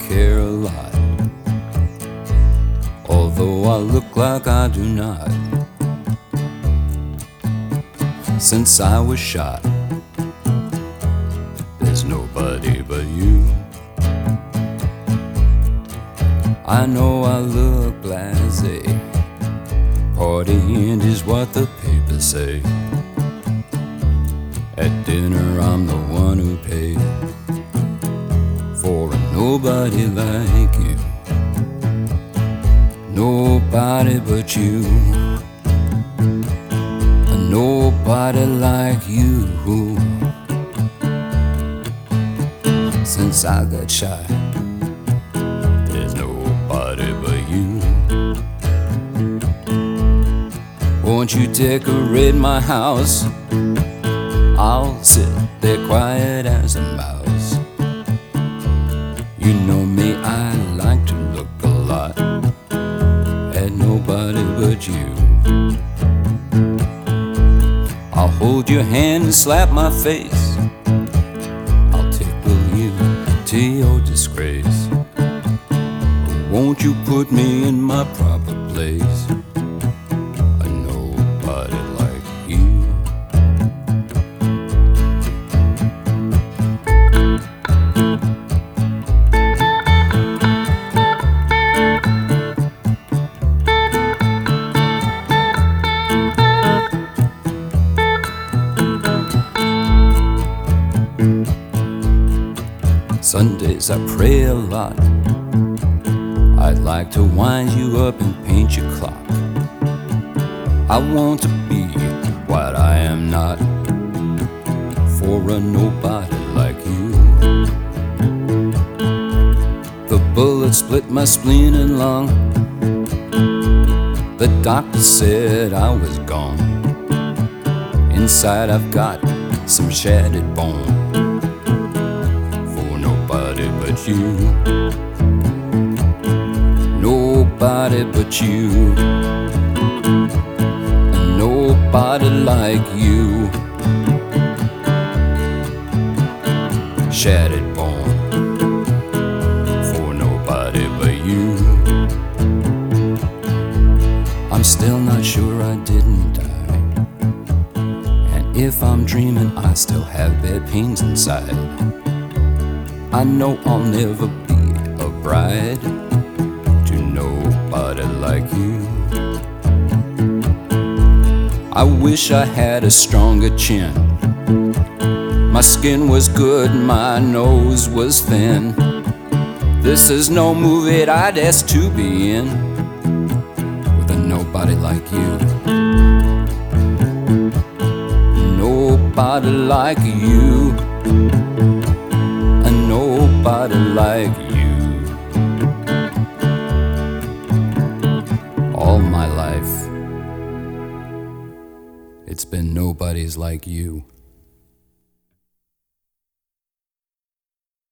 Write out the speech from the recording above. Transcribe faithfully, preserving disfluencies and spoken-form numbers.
care a lot, although I look like I do not. Since I was shot, there's nobody but you. I know I look blasé, partying is what the papers say. At dinner I'm the one who paid for a nobody like you. Nobody but you. A nobody like you. Since I got shot, there's nobody but you. Won't you decorate my house? I'll sit there quiet as a mouse. You know me, I like to look a lot at nobody but you. I'll hold your hand and slap my face. I'll tickle you to your disgrace. But won't you put me in my proper place? A nobody like you. Sundays I pray a lot. I'd like to wind you up and paint your clock. I want to be what I am not, for a nobody like you. The bullet split my spleen and lung. The doctor said I was gone. Inside I've got some shattered bone, but you. Nobody but you. Nobody like you. Shattered bone for nobody but you. I'm still not sure I didn't die, and if I'm dreaming I still have bad pains inside. I know I'll never be a bride to nobody like you. I wish I had a stronger chin. My skin was good, my nose was thin. This is no movie I'd ask to be in with a nobody like you. Nobody like you. Nobody like you. All my life, it's been nobody's like you.